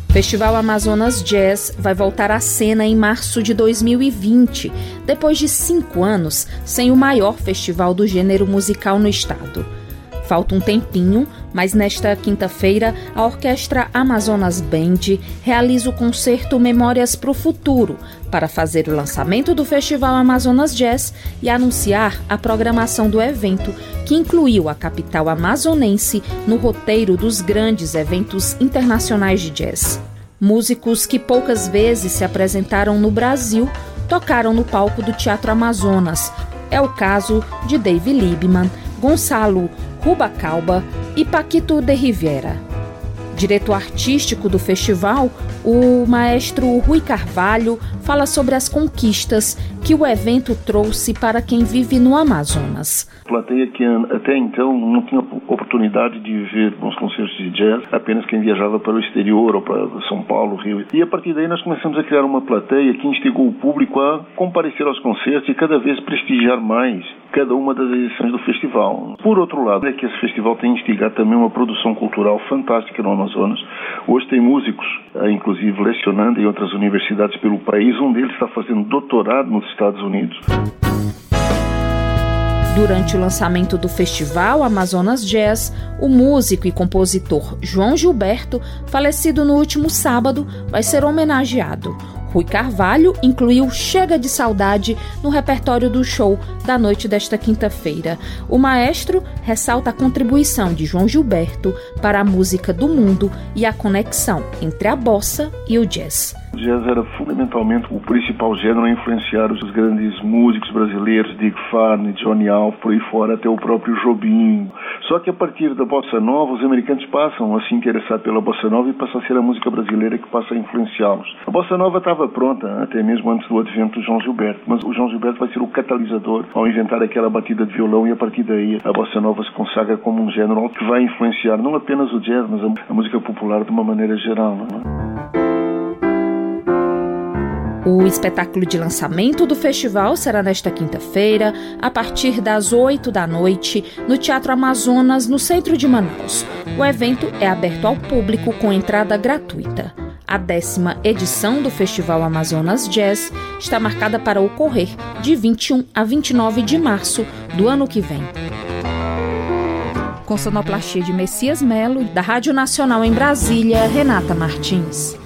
Festival Amazonas Jazz vai voltar à cena em março de 2020, depois de 5 anos sem o maior festival do gênero musical no estado. Falta um tempinho, mas nesta quinta-feira, a Orquestra Amazonas Band realiza o concerto Memórias para o Futuro, para fazer o lançamento do Festival Amazonas Jazz e anunciar a programação do evento, que incluiu a capital amazonense no roteiro dos grandes eventos internacionais de jazz. Músicos que poucas vezes se apresentaram no Brasil tocaram no palco do Teatro Amazonas. É o caso de Dave Liebman, Gonçalo Rubalcaba e Paquito de Rivera. Diretor artístico do festival, o maestro Rui Carvalho fala sobre as conquistas que o evento trouxe para quem vive no Amazonas. Plateia que até então não tinha oportunidade de ver uns concertos de jazz, apenas quem viajava para o exterior ou para São Paulo, Rio. E a partir daí nós começamos a criar uma plateia que instigou o público a comparecer aos concertos e cada vez prestigiar mais cada uma das edições do festival. Por outro lado, é que esse festival tem instigado também uma produção cultural fantástica no Amazonas. Hoje tem músicos, inclusive lecionando em outras universidades pelo país. Um deles está fazendo doutorado nos Estados Unidos. Durante o lançamento do festival Amazonas Jazz, o músico e compositor João Gilberto, falecido no último sábado, vai ser homenageado. Rui Carvalho incluiu Chega de Saudade no repertório do show da noite desta quinta-feira. O maestro ressalta a contribuição de João Gilberto para a música do mundo e a conexão entre a bossa e o jazz. O jazz era fundamentalmente o principal gênero a influenciar os grandes músicos brasileiros, Dick Farney, Johnny Alf, por aí fora, até o próprio Jobim. Só que a partir da bossa nova, os americanos passam a se interessar pela bossa nova e passa a ser a música brasileira que passa a influenciá-los. A bossa nova estava pronta, até mesmo antes do advento do João Gilberto, mas o João Gilberto vai ser o catalisador ao inventar aquela batida de violão e a partir daí a bossa nova se consagra como um gênero que vai influenciar não apenas o jazz, mas a música popular de uma maneira geral. Não é? O espetáculo de lançamento do festival será nesta quinta-feira, a partir das 8 da noite, no Teatro Amazonas, no centro de Manaus. O evento é aberto ao público com entrada gratuita. A 10ª edição do Festival Amazonas Jazz está marcada para ocorrer de 21 a 29 de março do ano que vem. Com sonoplastia de Messias Melo, da Rádio Nacional em Brasília, Renata Martins.